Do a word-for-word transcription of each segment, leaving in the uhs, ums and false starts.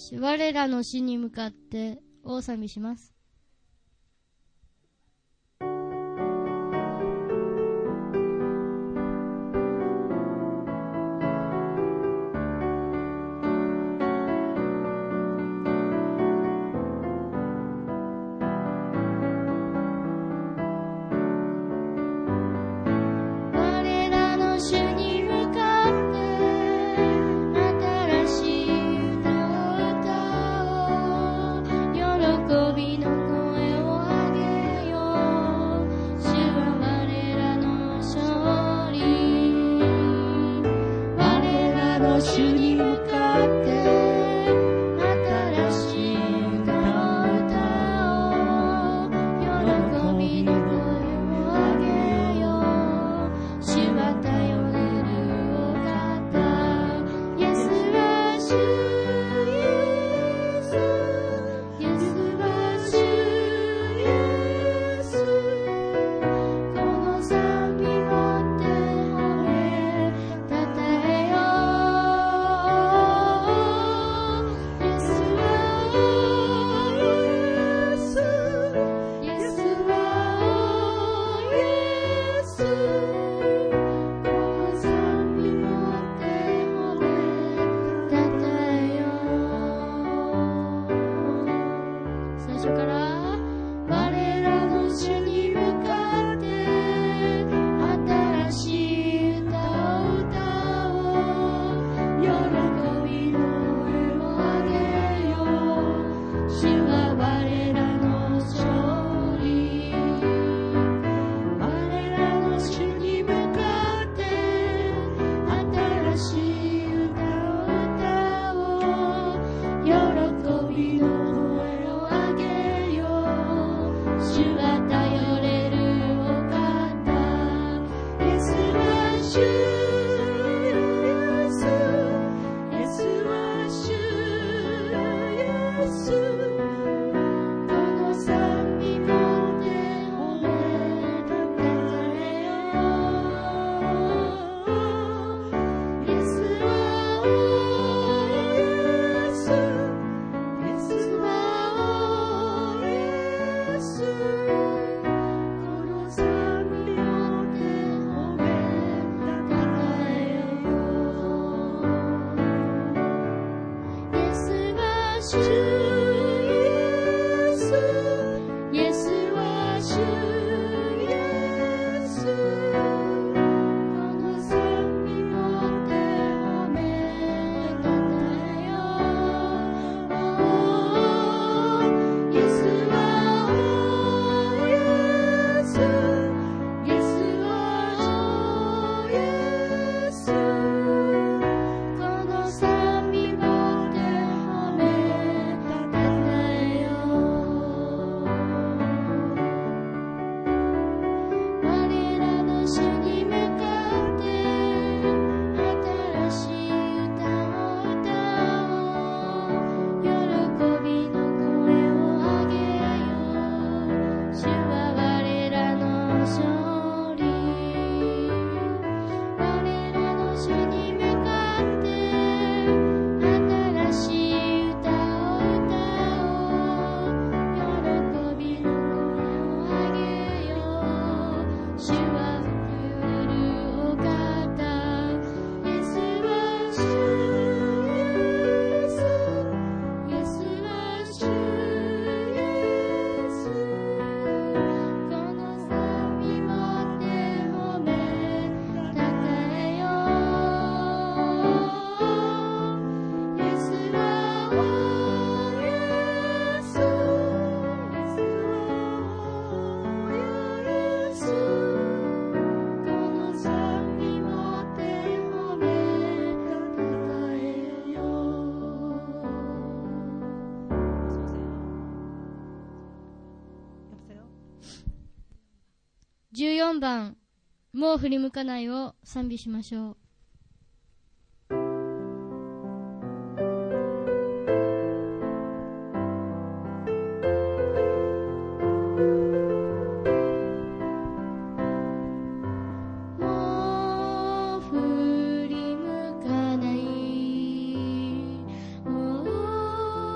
し我らの死に向かって大賛美します。じゅうよんばんもう振り向かないを賛美しましょう。もう振り向かない、もう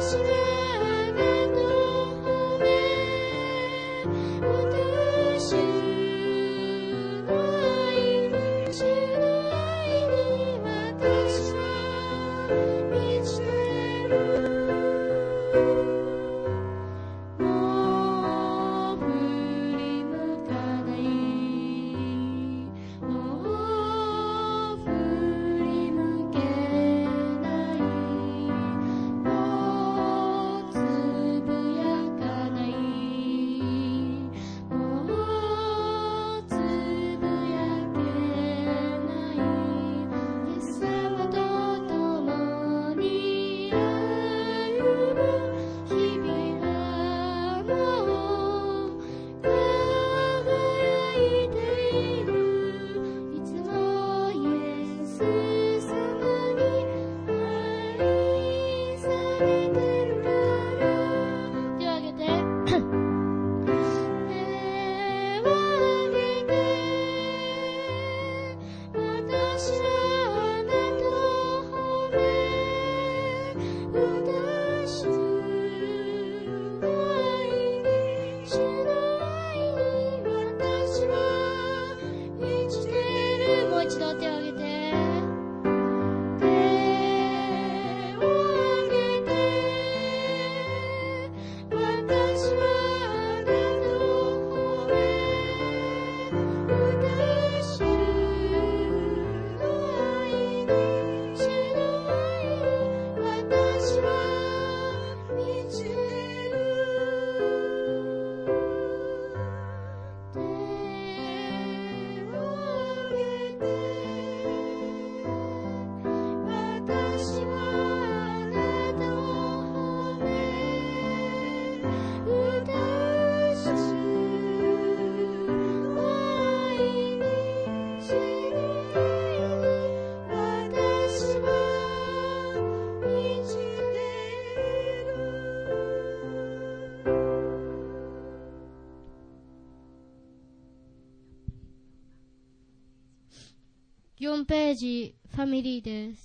よんページ、ファミリーです。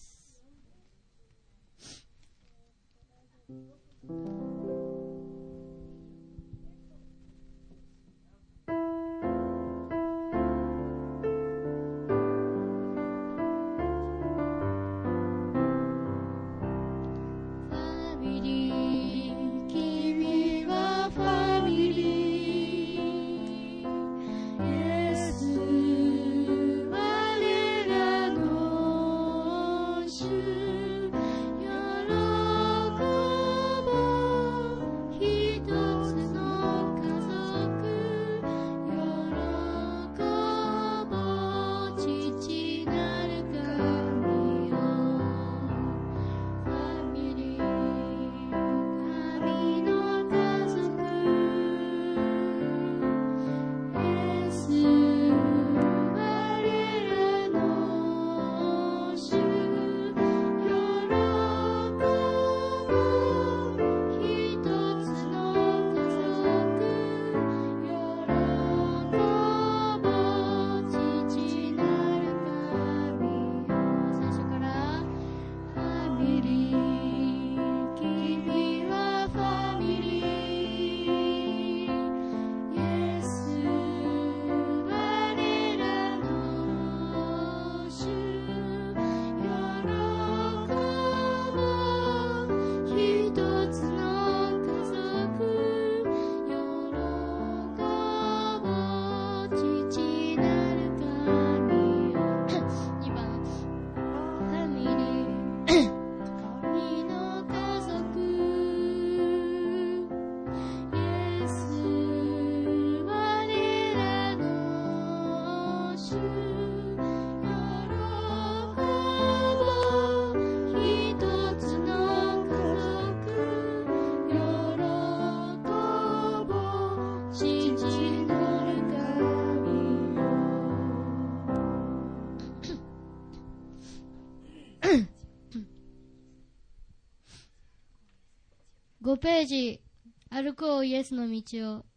ごページ、歩こうイエスの道を。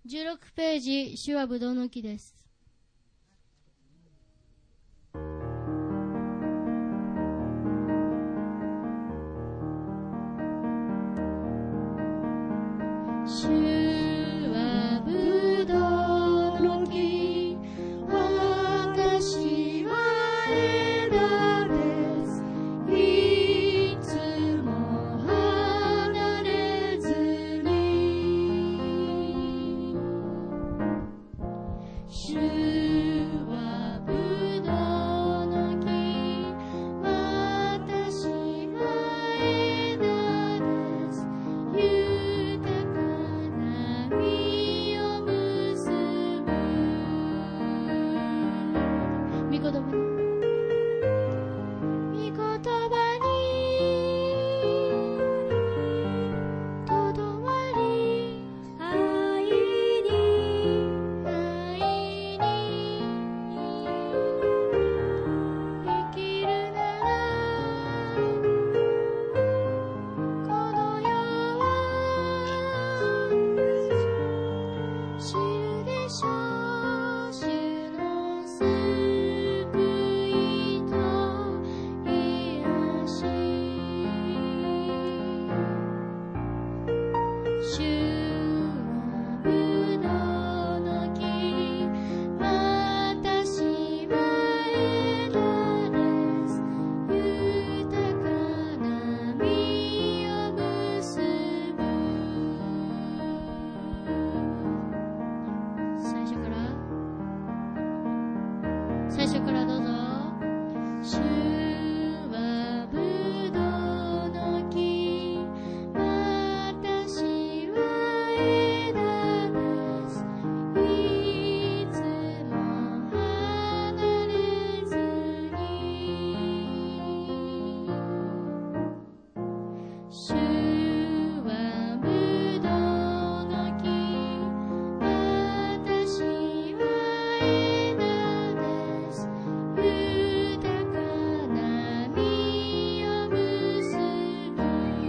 じゅうろくページ、主はぶどうの木です。主はぶどうの木、私は枝です。いつも離れずに。主はぶどうの木、私は枝です。豊かな実を結ぶ。御言葉に御言葉にとどまり、愛に愛に生きるなら、この世は知るでしょう。主の救いと癒し。主はぶどうの木、私は枝です。豊かな実を結ぶ。最初から最初からどうぞ。主はぶどうの木、私は枝です。いつも離れずに。主はぶどうの木、私は枝です。豊かな実を結ぶ。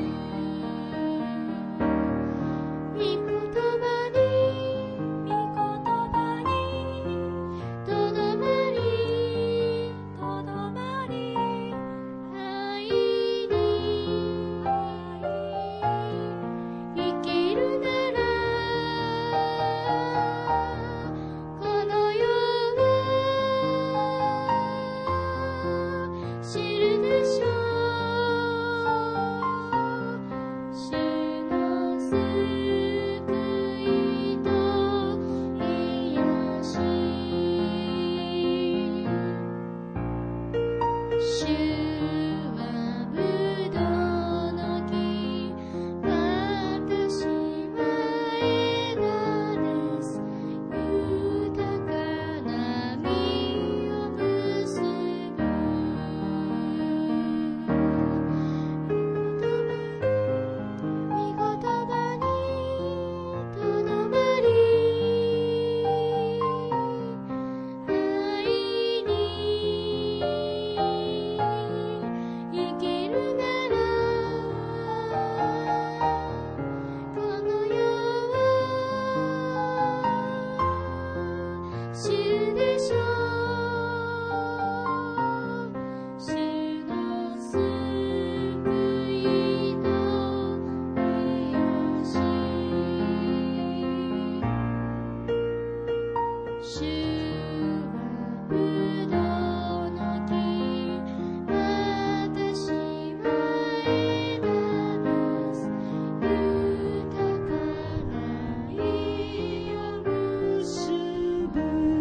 御言葉に御言葉にとどまり、とどまり、愛に生きるなら、この世は知るでしょう。主の救いと癒し。主はぶどうの木、私は枝です。豊かな実を結ぶ。御言葉にとどまり、愛に生きるなら、この世は知るでしょう。主の救いと癒し。主はぶどうの木、私は枝です。豊かな実を結ぶ。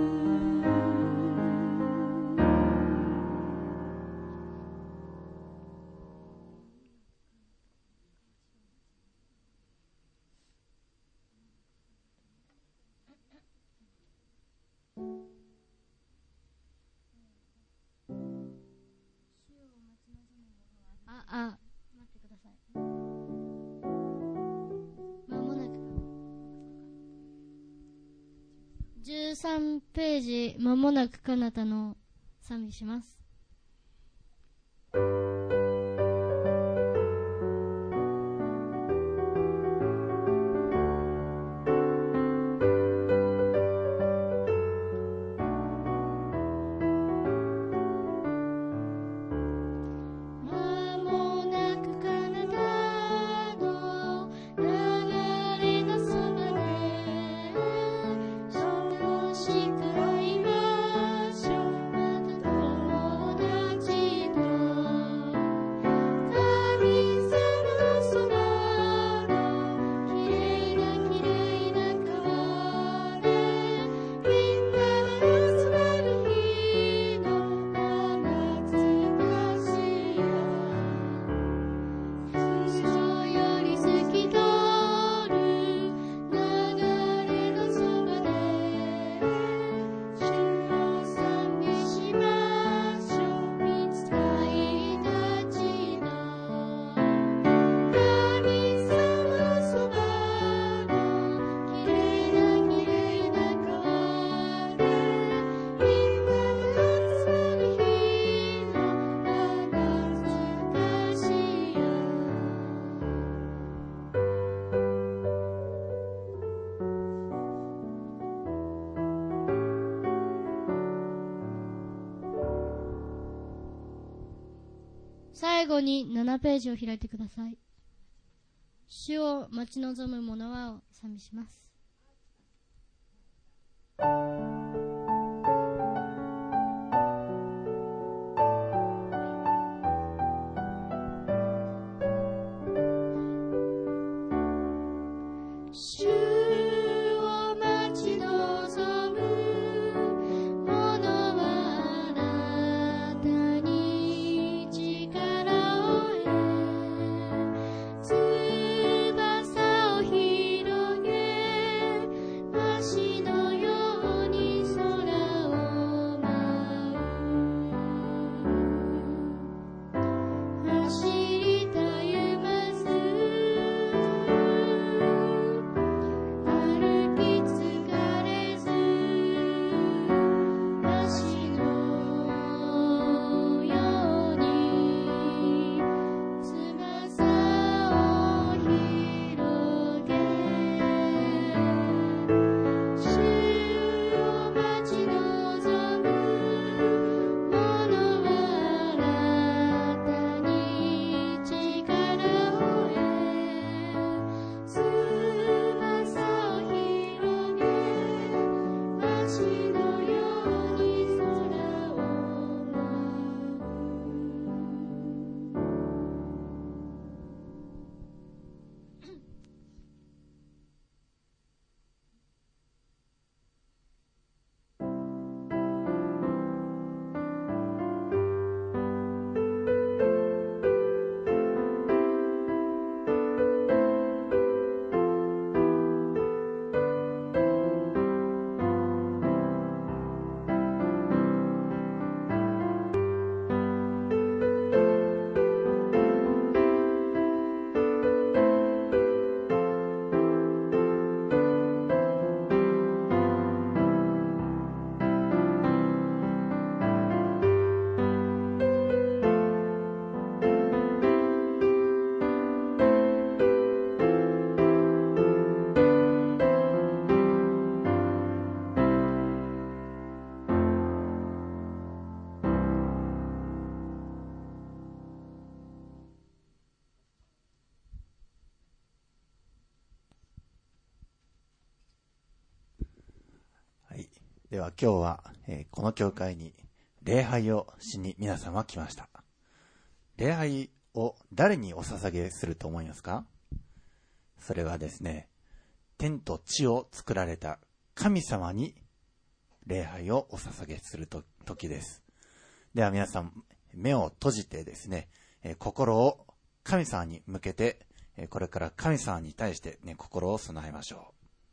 あ、あ、待ってください。まもなく。じゅうさんページ、まもなく彼方の賛美します。主最後にななページを開いてください。主を待ち望む者はを賛美します。主を待ち望む者はあなたに力を得、翼を広げ、足のように空を舞う。走りたゆますでは今日は、えー、この教会に礼拝をしに皆様来ました。礼拝を誰にお捧げすると思いますか？それはですね、天と地を作られた神様に礼拝をお捧げすると時です。では皆さん目を閉じてですね、えー、心を神様に向けて、えー、これから神様に対して、ね、心を備えましょう。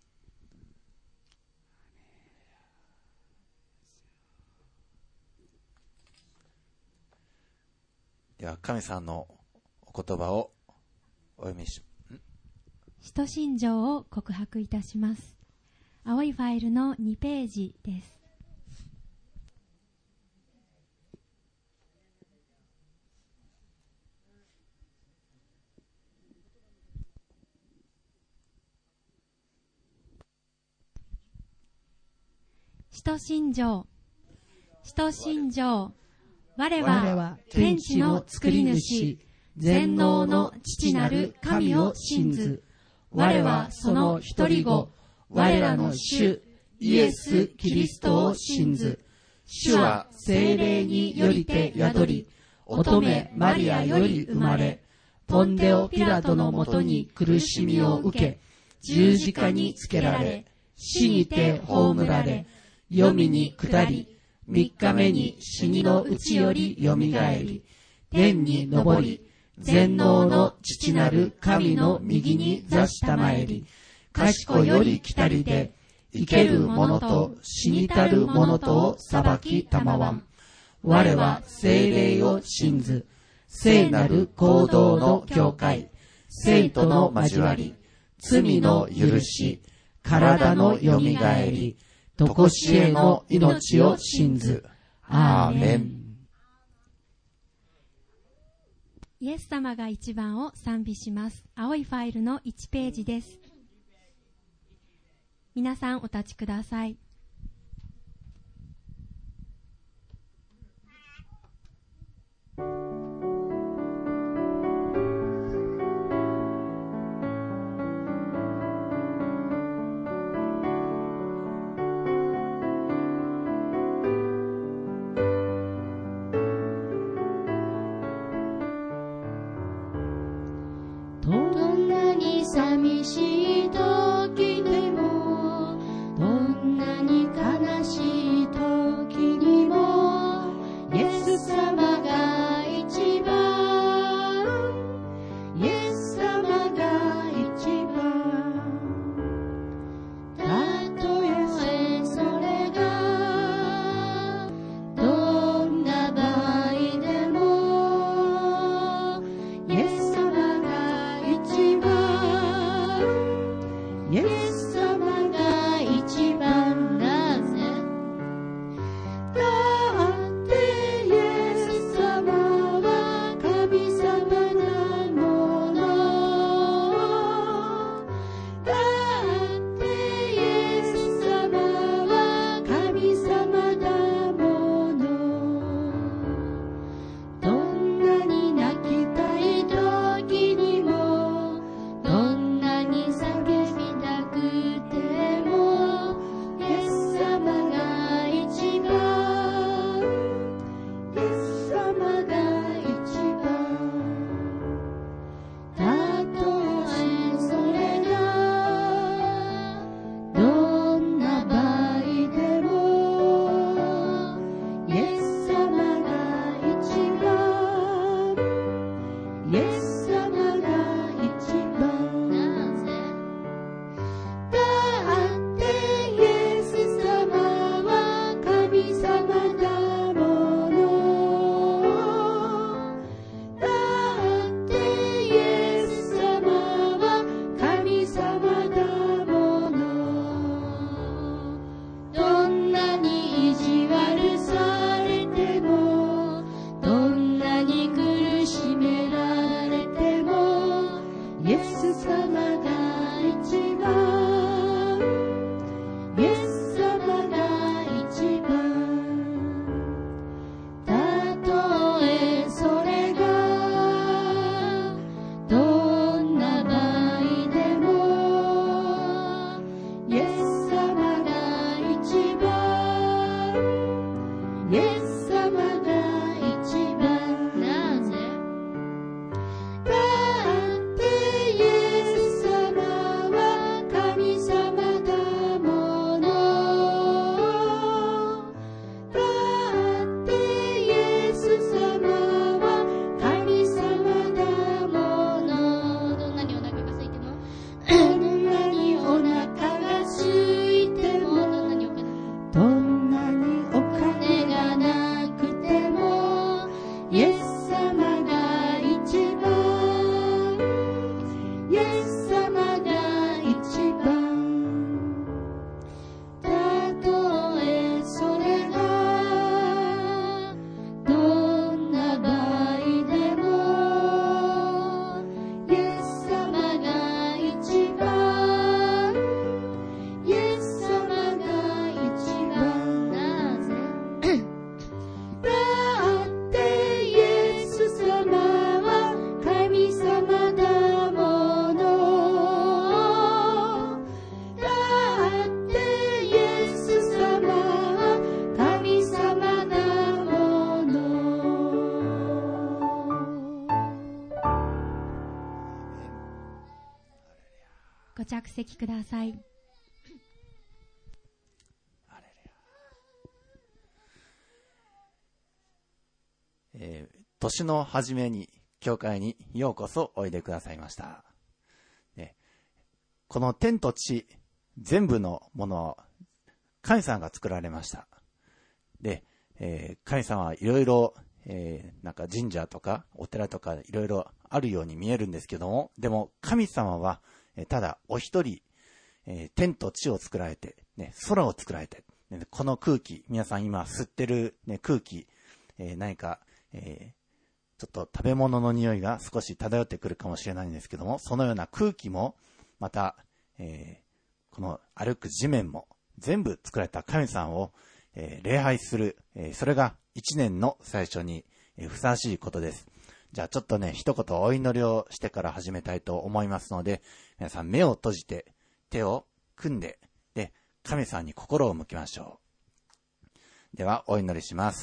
では神様のお言葉をお読みし、 使徒信条を告白いたします。青いファイルのにページです。使徒信条、使徒信条、我は天地の作り主、全能の父なる神を信ず。我はその一人子、我らの主イエス・キリストを信ず。主は聖霊によりて宿り、乙女マリアより生まれ、ポンデオ・ピラトのもとに苦しみを受け、十字架につけられ、死にて葬られ、黄泉に下り、三日目に死にのうちよりよみがえり、天に昇り、全能の父なる神の右に座したまえり、賢より来たりで、生ける者と死にたる者とを裁きたまわん。我は聖霊を信ず、聖なる行動の教会、聖徒の交わり、罪の許し、体のよみがえり、とこしえの命を信ず。アーメン。イエス様が一番を賛美します。青いファイルのいちページです。皆さんお立ちください。 「 寂しい時でも、どんなに悲しい時にも、イエス様が一番、イエス様が一番。たとえそれがどんな場合でも、イエス様が一番、イエス様が一番。なぜ？だってイエス様は神様だもの。だってイエス様は神様だもの。どんなに泣きたい時にも、どんなに叫びたくても、イエス様が一番、イエス様が一番。たとえそれがどんな場合でも、イエス様が一番、イエス様が一番。なぜ？だってイエス様は神様だもの。だってイエス様は神様だもの。どんなに意地悪されても、どんなに苦しめられても、イエス様が一番、イエス様が一番。たとえそれがどんな場合でも、イエス様が一番、イエス様が一番。なぜ？だってイエス様は神様だもの。だってイエス様は神様だもの。どんなにお腹が空いても、どんなにお腹が空いても、どんなにお金どんなにお金がなくても、イエス様が一番、イエス様が一番。たとえそれがどんな場合でも、イエス様が一番、イエス様が一番。なぜ？だってイエス様は神様だもの。だってイエス様は神様だもの。 ご着席ください。 えー年の初めに教会にようこそおいでくださいました。ね、この天と地全部のものは神様が作られました。で、えー神様はいろいろ、えーなんか神社とかお寺とかいろいろあるように見えるんですけども、でも神様は、えーただお一人、えー天と地を作られて、ね、空を作られて、ね、この空気、皆さん今吸ってる、ね、空気、えー何か、えーちょっと食べ物の匂いが少し漂ってくるかもしれないんですけども、そのような空気も、また、えーこの歩く地面も、全部作られた神様を、えー礼拝する、えーそれが一年の最初に、えーふさわしいことです。じゃあちょっとね、一言お祈りをしてから始めたいと思いますので、皆さん目を閉じて、手を組んで、で、神様に心を向けましょう。では、お祈りします。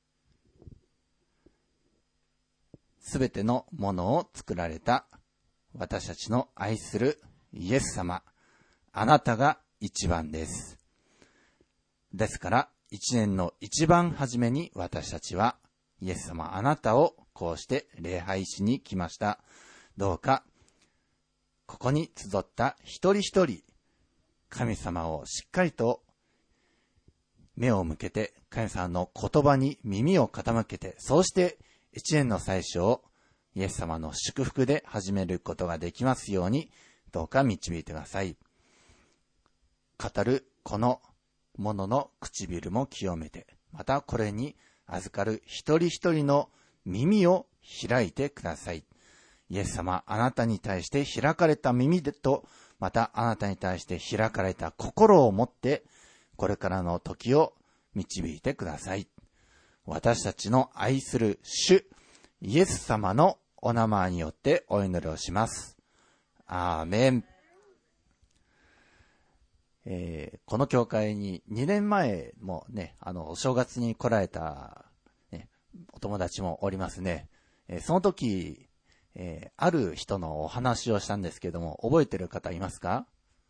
すべてのものを作られた私たちの愛するイエス様、あなたが一番です。ですから、一年の一番初めに私たちは、イエス様あなたをこうして礼拝しに来ました。どうか、ここに集った一人一人、神様をしっかりと目を向けて、神様の言葉に耳を傾けて、そうして一年の最初をイエス様の祝福で始めることができますように、どうか導いてください。語るこのものの唇も清めて、またこれに預かる一人一人の耳を開いてください。イエス様、あなたに対して開かれた耳と、またあなたに対して開かれた心を持って、これからの時を導いてください。私たちの愛する主、イエス様のお名前によってお祈りをします。アーメン。えー、この教会ににねんまえもね、あの、お正月に来られた、ね、お友達もおりますね。えー、その時、えー、ある人のお話をしたんですけども、覚えてる方いますか？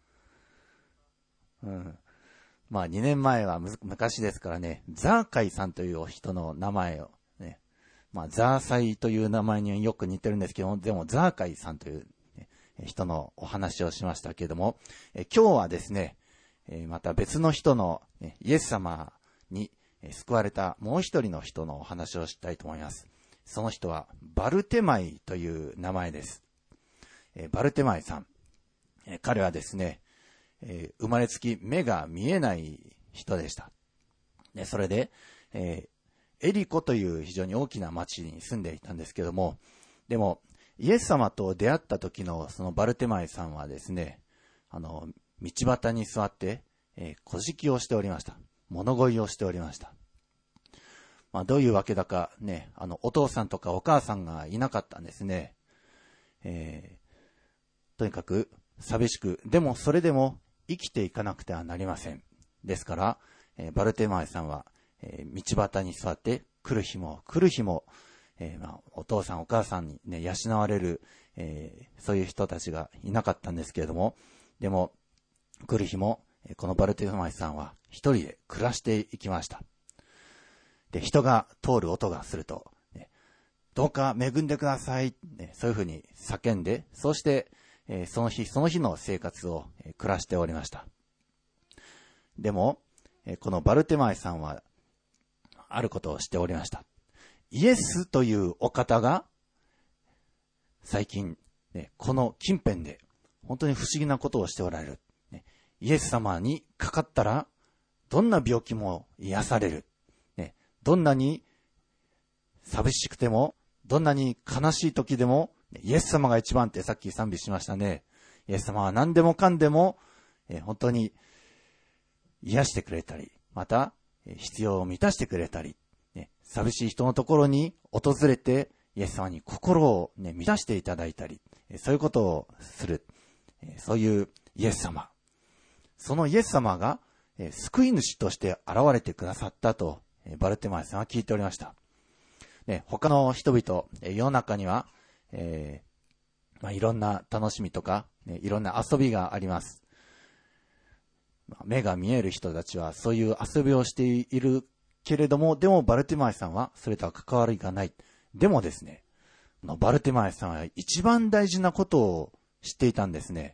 うん。まあにねんまえはむ昔ですからね、ザーカイさんという人の名前をね、まあザーサイという名前によく似てるんですけども、でもザーカイさんという、ね、人のお話をしましたけども、え今日はですね、えまた別の人の、ね、イエス様に救われたもう一人の人のお話をしたいと思います。その人はバルテマイという名前です。えバルテマイさん、え彼はですね、えー、生まれつき目が見えない人でした。でそれで、えー、エリコという非常に大きな町に住んでいたんですけども、でもイエス様と出会った時のそのバルテマイさんはですね、あの道端に座って、えー、小敷をしておりました。物乞いをしておりました。まあどういうわけだかね、あのお父さんとかお母さんがいなかったんですね。えー、とにかく寂しく、でもそれでも生きていかなくてはなりません。ですから、えー、バルテマイさんは、えー、道端に座って来る日も来る日も、えーまあ、お父さんお母さんに、ね、養われる、えー、そういう人たちがいなかったんですけれども、でも来る日もこのバルテマイさんは一人で暮らしていきました。で人が通る音がすると、ね、どうか恵んでください、ね、そういうふうに叫んで、そうしてえー、その日その日の生活を、えー、暮らしておりました。でも、えー、このバルテマイさんはあることをしておりました。イエスというお方が最近、ね、この近辺で本当に不思議なことをしておられる、ね、イエス様にかかったらどんな病気も癒される、ね、どんなに寂しくてもどんなに悲しい時でもイエス様が一番ってさっき賛美しましたね。イエス様は何でもかんでも、えー、本当に癒してくれたり、また、えー、必要を満たしてくれたり、ね、寂しい人のところに訪れてイエス様に心を、ね、満たしていただいたり、えー、そういうことをする、えー、そういうイエス様。そのイエス様が、えー、救い主として現れてくださったと、えー、バルテマイさんは聞いておりました。ね、他の人々、えー、世の中にはえーまあ、いろんな楽しみとか、ね、いろんな遊びがあります。まあ、目が見える人たちはそういう遊びをしているけれども、でもバルテマイさんはそれとは関わりがない。でもですね、バルテマイさんは一番大事なことを知っていたんですね。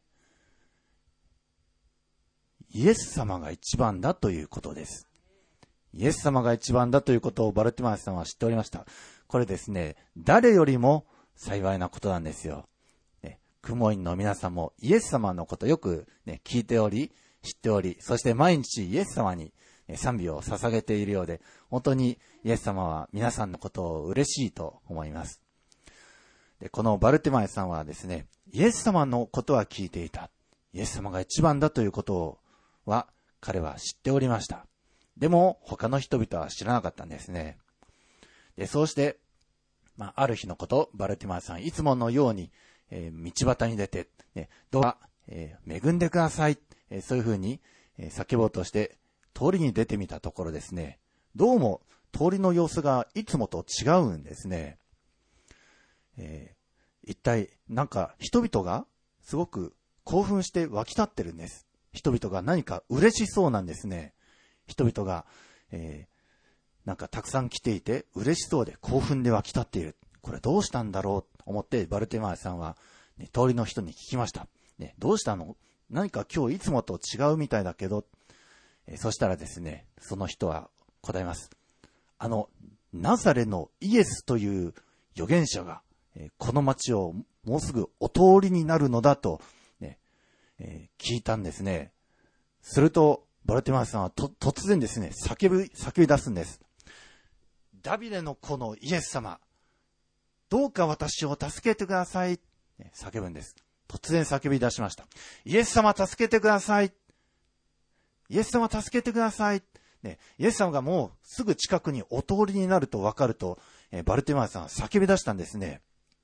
イエス様が一番だということです。イエス様が一番だということをバルテマイさんは知っておりました。これですね、誰よりも幸いなことなんですよ。ね、クモインの皆さんもイエス様のことよく、ね、聞いており、知っており、そして毎日イエス様に賛美を捧げているようで、本当にイエス様は皆さんのことを嬉しいと思います。で、このバルテマイさんはですね、イエス様のことは聞いていた。イエス様が一番だということは彼は知っておりました。でも他の人々は知らなかったんですね。で、そうして、まあ、ある日のこと、バルティマイさんいつものように、えー、道端に出て、ね、どうか、えー、恵んでください、えー、そういうふうに、えー、叫ぼうとして通りに出てみたところですね、どうも通りの様子がいつもと違うんですね。え一体なんか人々がすごく興奮して湧き立ってるんです。人々が何か嬉しそうなんですね。人々が、えー、なんかたくさん来ていて嬉しそうで興奮で湧き立っている。これどうしたんだろうと思ってバルテマイさんは、ね、通りの人に聞きました。ね、どうしたの？何か今日いつもと違うみたいだけど、えー、そしたらですね、その人は答えます。あのナザレのイエスという預言者が、えー、この町をもうすぐお通りになるのだと、ねえー、聞いたんですね。するとバルテマイさんはと突然ですね、叫び叫び出すんです。ダビデの子のイエス様、どうか私を助けてください、ね、叫ぶんです。突然叫び出しました。イエス様助けてください、イエス様助けてください、ね、イエス様がもうすぐ近くにお通りになると分かると、えー、バルテマイさんは叫び出したんですね。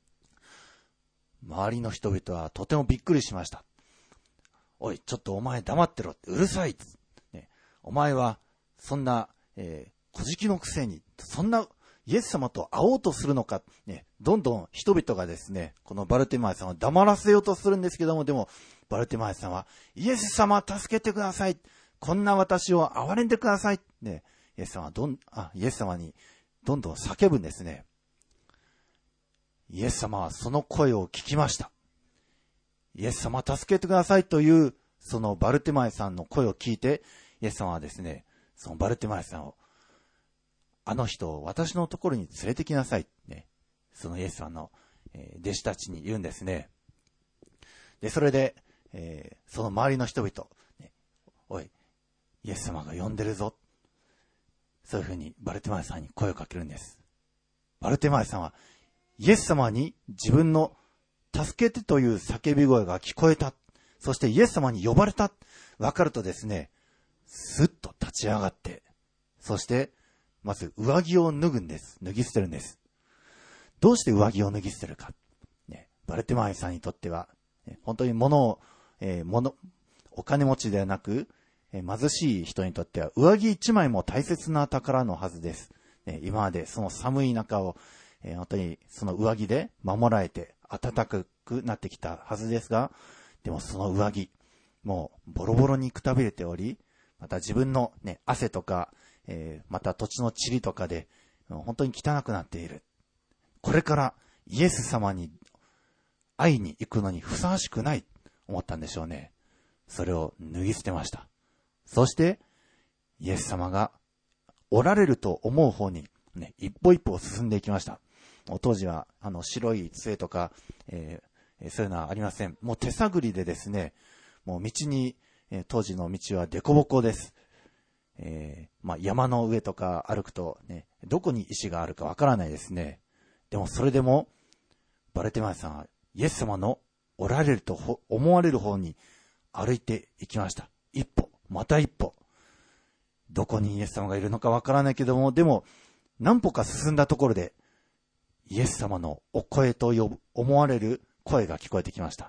周りの人々はとてもびっくりしました。おい、ちょっとお前黙ってろって、うるさい、ね、お前はそんな、えー、小じのくせにそんなイエス様と会おうとするのか、ね、どんどん人々がですね、このバルテマイさんを黙らせようとするんですけども、でもバルテマイさんはイエス様助けてください、こんな私を憐れんでください、ね、イエス様はどんあイエス様にどんどん叫ぶんですね。イエス様はその声を聞きました。イエス様助けてくださいというそのバルテマイさんの声を聞いて、イエス様はですね、そのバルテマイさんを、あの人を私のところに連れてきなさい、ね、そのイエス様の、えー、弟子たちに言うんですね。でそれで、えー、その周りの人々、ね、おい、イエス様が呼んでるぞ、そういうふうにバルテマイさんに声をかけるんです。バルテマイさんはイエス様に自分の助けてという叫び声が聞こえた、そしてイエス様に呼ばれた、分かるとですね、スッと立ち上がって、そしてまず上着を脱ぐんです。脱ぎ捨てるんです。どうして上着を脱ぎ捨てるか、ね、バルテマイさんにとっては、ね、本当に物を、えー、物お金持ちではなく、えー、貧しい人にとっては上着一枚も大切な宝のはずです、ね、今までその寒い中を、えー、本当にその上着で守られて暖かくなってきたはずですが、でもその上着もうボロボロにくたびれており、また自分の、ね、汗とか、えー、また土地の塵とかで本当に汚くなっている。これからイエス様に会いに行くのにふさわしくない思ったんでしょうね。それを脱ぎ捨てました。そしてイエス様がおられると思う方に、ね、一歩一歩進んでいきました。当時はあの白い杖とか、えー、そういうのはありません。もう手探りでですね、もう道に、えー、当時の道は凸凹です。えーまあ、山の上とか歩くと、ね、どこに石があるかわからないですね。でもそれでもバルテマイさんはイエス様のおられると思われる方に歩いていきました。一歩また一歩、どこにイエス様がいるのかわからないけども、でも何歩か進んだところでイエス様のお声と呼ぶ思われる声が聞こえてきました。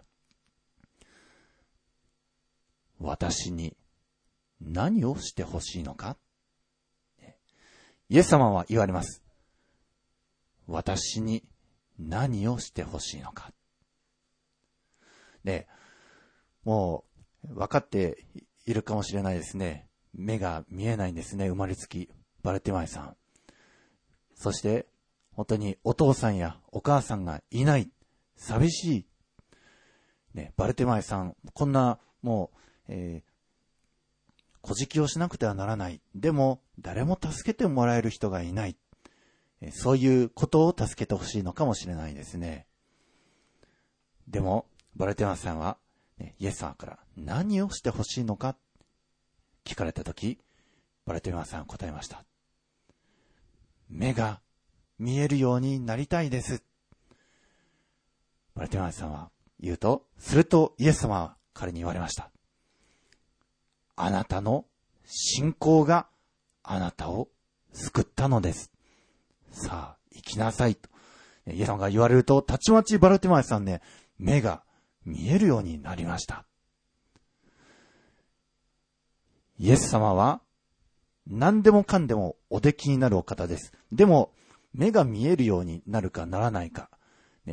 私に何をしてほしいのか、イエス様は言われます。私に何をしてほしいのか。で、もう分かっているかもしれないですね。目が見えないんですね、生まれつきバルテマイさん。そして本当にお父さんやお母さんがいない、寂しい、ね、バルテマイさん、こんなもう、えー小じをしなくてはならない。でも誰も助けてもらえる人がいない。そういうことを助けてほしいのかもしれないですね。でもバルテマイさんは、ね、イエス様から何をしてほしいのか聞かれたとき、バルテマイさんは答えました。目が見えるようになりたいです。バルテマイさんは言うと、するとイエス様は彼に言われました。あなたの信仰があなたを救ったのです。さあ、行きなさいと。イエス様が言われると、たちまちバルテマイさんね、目が見えるようになりました。イエス様は何でもかんでもおできになるお方です。でも、目が見えるようになるかならないか。ね、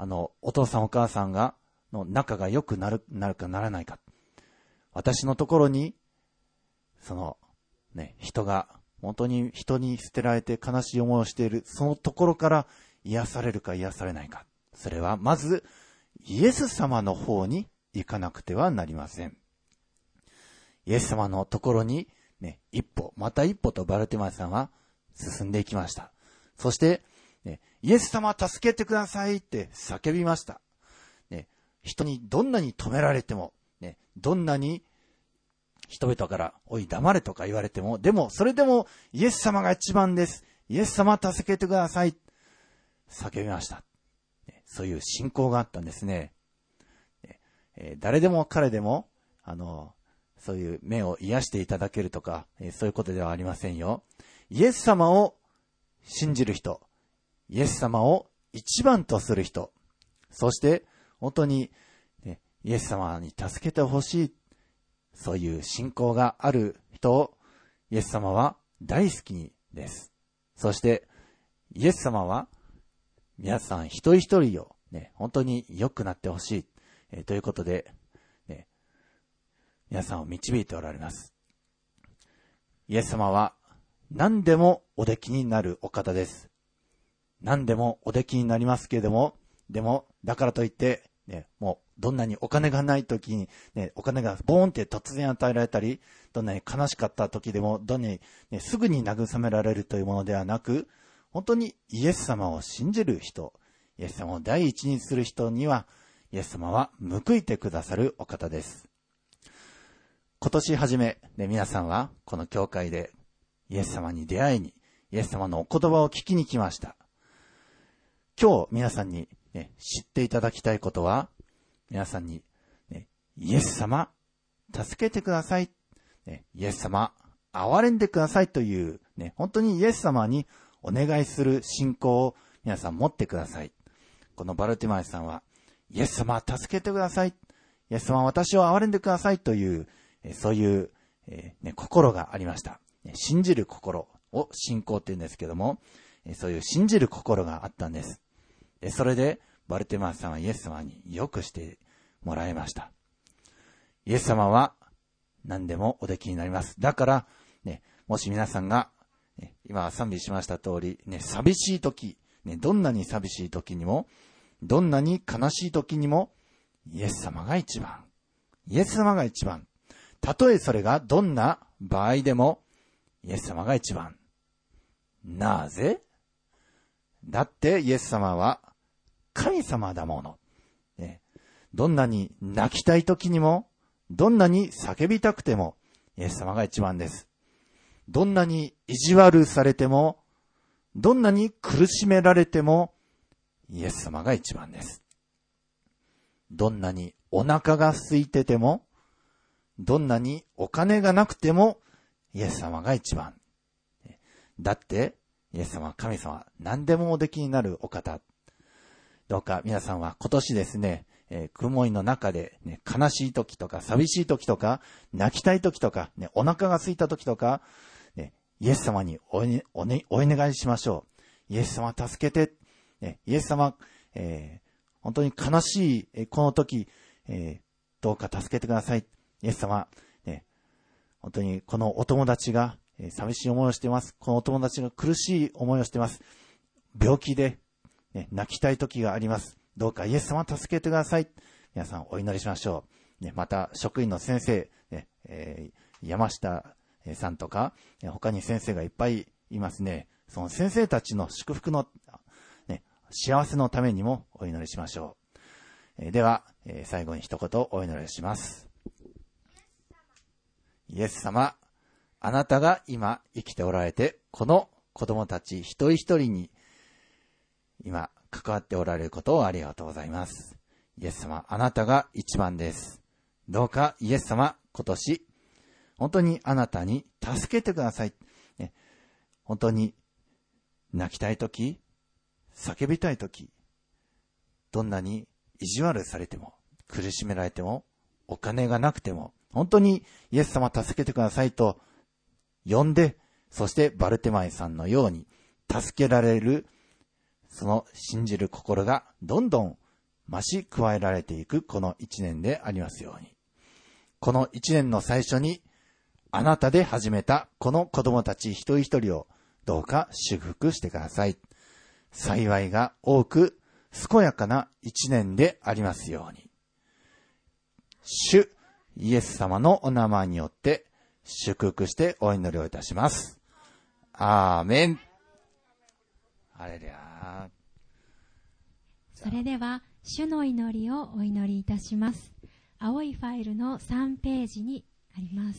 あの、お父さんお母さんが、の仲が良くなる、なるかならないか。私のところに、その、ね、人が、本当に人に捨てられて悲しい思いをしている、そのところから癒されるか癒されないか。それはまず、イエス様の方に行かなくてはなりません。イエス様のところに、ね、一歩、また一歩とバルティマイさんは進んでいきました。そして、ね、イエス様助けてくださいって叫びました。ね、人にどんなに止められても、ね、どんなに人々からおい黙れとか言われても、でもそれでもイエス様が一番です。イエス様助けてください。叫びました。そういう信仰があったんですね。えー、誰でも彼でも、あの、そういう目を癒していただけるとか、えー、そういうことではありませんよ。イエス様を信じる人、イエス様を一番とする人、そして本当に、ね、イエス様に助けてほしい、そういう信仰がある人をイエス様は大好きです。そしてイエス様は皆さん一人一人を、ね、本当に良くなってほしい、えー、ということで、ね、皆さんを導いておられます。イエス様は何でもおできになるお方です。何でもおできになりますけれども、でもだからといって、ね、もうどんなにお金がない時に、ね、お金がボーンって突然与えられたり、どんなに悲しかった時でも、どんなに、ね、すぐに慰められるというものではなく、本当にイエス様を信じる人、イエス様を第一にする人には、イエス様は報いてくださるお方です。今年初め、ね、皆さんはこの教会でイエス様に出会いに、イエス様のお言葉を聞きに来ました。今日皆さんに、ね、知っていただきたいことは、皆さんに、ね、イエス様、助けてください、ね、イエス様、憐れんでくださいという、ね、本当にイエス様にお願いする信仰を皆さん持ってください。このバルティマイさんは、イエス様、助けてください、イエス様、私を憐れんでくださいという、そういう、えーね、心がありました。信じる心を信仰って言うんですけども、そういう信じる心があったんです。それでバルティマイさんはイエス様によくしてもらいました。イエス様は何でもおできになります。だから、ね、もし皆さんが、ね、今賛美しました通り、ね、寂しい時、ね、どんなに寂しい時にも、どんなに悲しい時にも、イエス様が一番。イエス様が一番。たとえそれがどんな場合でも、イエス様が一番。なぜ？だってイエス様は神様だもの。ね、どんなに泣きたい時にも、どんなに叫びたくても、イエス様が一番です。どんなに意地悪されても、どんなに苦しめられても、イエス様が一番です。どんなにお腹が空いてても、どんなにお金がなくても、イエス様が一番。だって、イエス様は神様、何でもおできになるお方。どうか皆さんは今年ですね、えー、雲の中で、ね、悲しい時とか寂しい時とか泣きたい時とか、ね、お腹が空いた時とか、ね、イエス様にお, ね、お, ね、お願いしましょう。イエス様助けて、ね、イエス様、えー、本当に悲しい、えー、この時、えー、どうか助けてください。イエス様、ね、本当にこのお友達が、えー、寂しい思いをしています。このお友達が苦しい思いをしています。病気で、ね、泣きたい時があります。どうかイエス様助けてください。皆さんお祈りしましょう。ね、また職員の先生、ねえー、山下さんとか、他に先生がいっぱいいますね。その先生たちの祝福の、ね、幸せのためにもお祈りしましょう。えー、では、えー、最後に一言お祈りします。イエス様、あなたが今生きておられて、この子供たち一人一人に今関わっておられることをありがとうございます。イエス様、あなたが一番です。どうかイエス様、今年本当にあなたに助けてください。ね、本当に泣きたいとき、叫びたいとき、どんなに意地悪されても、苦しめられても、お金がなくても、本当にイエス様助けてくださいと呼んで、そしてバルテマイさんのように助けられる、その信じる心がどんどん増し加えられていくこの一年でありますように。この一年の最初にあなたで始めたこの子供たち一人一人をどうか祝福してください。幸いが多く健やかな一年でありますように。主イエス様のお名前によって祝福してお祈りをいたします。アーメン。ハレルヤ。 それでは主の祈りをお祈りいたします。青いファイルのさんページにあります。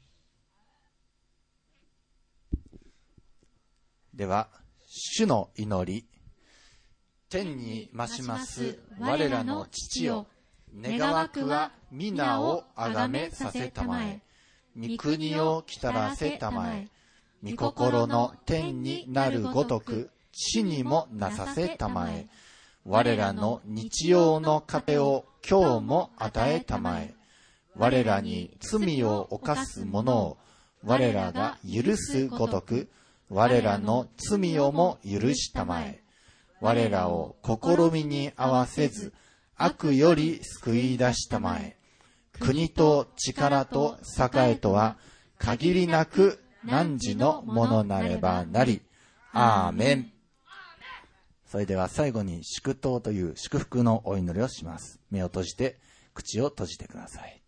では主の祈り。天に増します我らの父よ、願わくは皆をあがめさせたまえ、御国をきたらせたまえ、御心の天になるごとく地にもなさせたまえ、我らの日曜の糧を今日も与えたまえ、我らに罪を犯す者を我らが許すごとく我らの罪をも許したまえ、我らを試みに合わせず悪より救い出したまえ、国と力と栄とは限りなく汝のものなればなり。アーメン。それでは最後に祝祷という祝福のお祈りをします。目を閉じて口を閉じてください。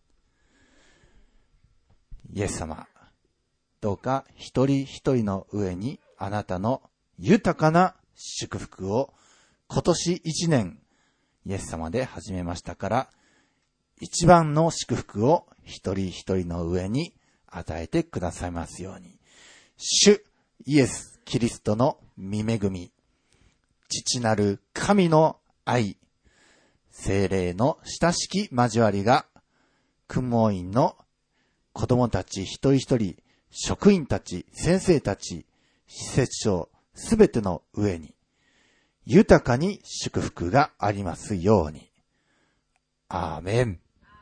イエス様、どうか一人一人の上にあなたの豊かな祝福を今年一年イエス様で始めましたから、一番の祝福を一人一人の上に与えてくださいますように。主イエス・キリストの御恵み、父なる神の愛、聖霊の親しき交わりが、訓問院の子供たち一人一人、職員たち、先生たち、施設長、すべての上に、豊かに祝福がありますように。アーメン。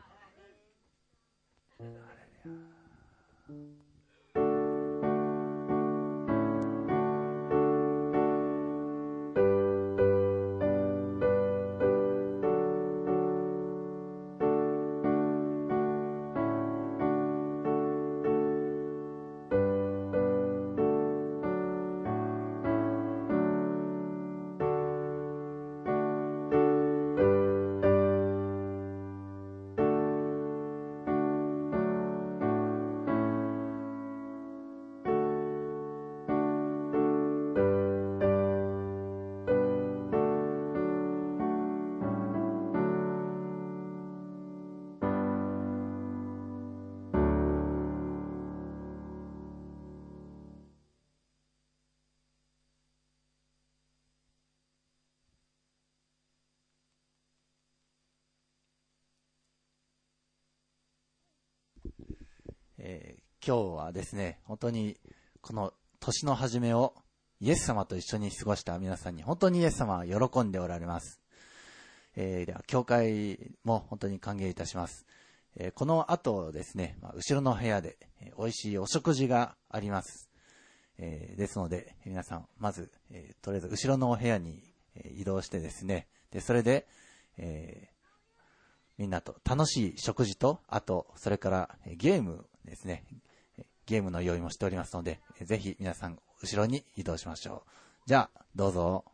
えー、今日はですね、本当にこの年の初めをイエス様と一緒に過ごした皆さんに本当にイエス様は喜んでおられます。えー、では教会も本当に歓迎いたします。えー、この後ですね、まあ、後ろの部屋で、えー、美味しいお食事があります。えー、ですので皆さんまず、えー、とりあえず後ろのお部屋に、えー、移動してですね、でそれで、えーみんなと楽しい食事と、あとそれからゲームですね、ゲームの用意もしておりますので、ぜひ皆さん後ろに移動しましょう。じゃあどうぞ。